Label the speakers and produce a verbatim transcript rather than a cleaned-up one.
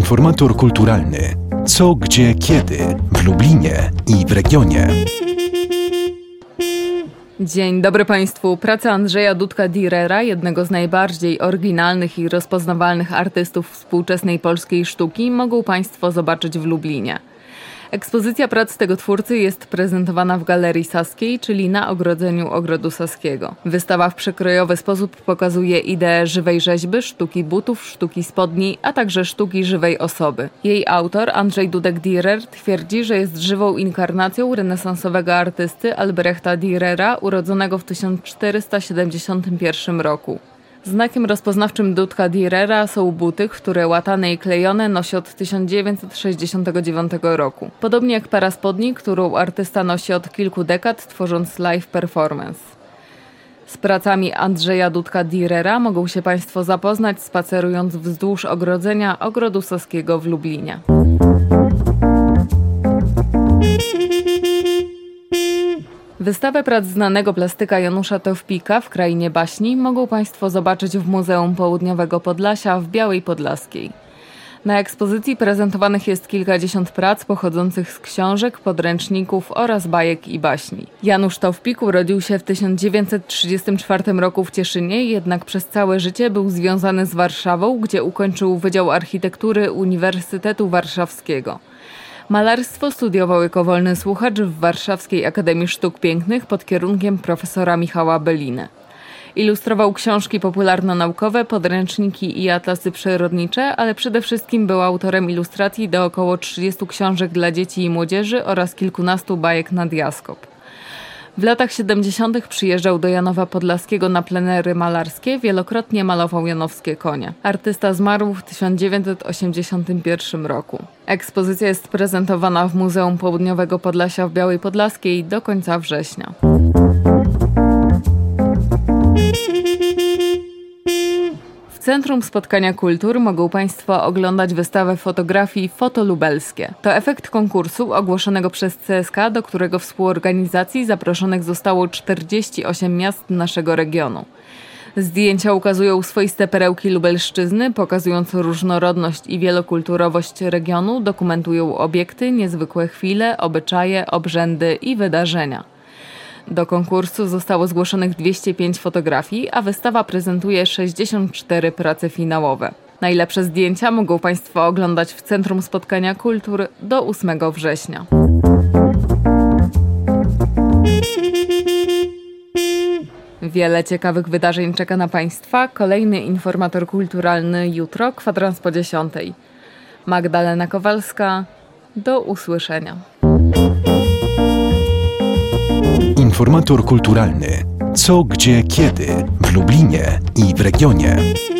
Speaker 1: Informator kulturalny. Co, gdzie, kiedy w Lublinie i w regionie.
Speaker 2: Dzień dobry Państwu. Prace Andrzeja Dudka-Dürera, jednego z najbardziej oryginalnych i rozpoznawalnych artystów współczesnej polskiej sztuki, mogą Państwo zobaczyć w Lublinie. Ekspozycja prac tego twórcy jest prezentowana w Galerii Saskiej, czyli na ogrodzeniu Ogrodu Saskiego. Wystawa w przekrojowy sposób pokazuje ideę żywej rzeźby, sztuki butów, sztuki spodni, a także sztuki żywej osoby. Jej autor, Andrzej Dudek-Dürer, twierdzi, że jest żywą inkarnacją renesansowego artysty Albrechta Dürera, urodzonego w tysiąc czterysta siedemdziesiątym pierwszym roku. Znakiem rozpoznawczym Dudka-Dürera są buty, które łatane i klejone nosi od tysiąc dziewięćset sześćdziesiątego dziewiątego roku. Podobnie jak para spodni, którą artysta nosi od kilku dekad, tworząc live performance. Z pracami Andrzeja Dudka-Dürera mogą się Państwo zapoznać, spacerując wzdłuż ogrodzenia Ogrodu Saskiego w Lublinie. Wystawę prac znanego plastyka Janusza Towpika w Krainie Baśni mogą Państwo zobaczyć w Muzeum Południowego Podlasia w Białej Podlaskiej. Na ekspozycji prezentowanych jest kilkadziesiąt prac pochodzących z książek, podręczników oraz bajek i baśni. Janusz Towpik urodził się w tysiąc dziewięćset trzydziestym czwartym roku w Cieszynie, jednak przez całe życie był związany z Warszawą, gdzie ukończył Wydział Architektury Uniwersytetu Warszawskiego. Malarstwo studiował jako wolny słuchacz w Warszawskiej Akademii Sztuk Pięknych pod kierunkiem profesora Michała Beliny. Ilustrował książki popularno-naukowe, podręczniki i atlasy przyrodnicze, ale przede wszystkim był autorem ilustracji do około trzydziestu książek dla dzieci i młodzieży oraz kilkunastu bajek na diaskop. W latach siedemdziesiątych przyjeżdżał do Janowa Podlaskiego na plenery malarskie, wielokrotnie malował janowskie konie. Artysta zmarł w tysiąc dziewięćset osiemdziesiątym pierwszym roku. Ekspozycja jest prezentowana w Muzeum Południowego Podlasia w Białej Podlaskiej do końca września. W Centrum Spotkania Kultur mogą Państwo oglądać wystawę fotografii Foto Lubelskie. To efekt konkursu ogłoszonego przez C S K, do którego współorganizacji zaproszonych zostało czterdzieści osiem miast naszego regionu. Zdjęcia ukazują swoiste perełki Lubelszczyzny, pokazując różnorodność i wielokulturowość regionu, dokumentują obiekty, niezwykłe chwile, obyczaje, obrzędy i wydarzenia. Do konkursu zostało zgłoszonych dwieście pięć fotografii, a wystawa prezentuje sześćdziesiąt cztery prace finałowe. Najlepsze zdjęcia mogą Państwo oglądać w Centrum Spotkania Kultur do ósmego września. Wiele ciekawych wydarzeń czeka na Państwa. Kolejny informator kulturalny jutro, kwadrans po dziesiątej. Magdalena Kowalska, do usłyszenia.
Speaker 1: Informator kulturalny. Co, gdzie, kiedy w Lublinie i w regionie.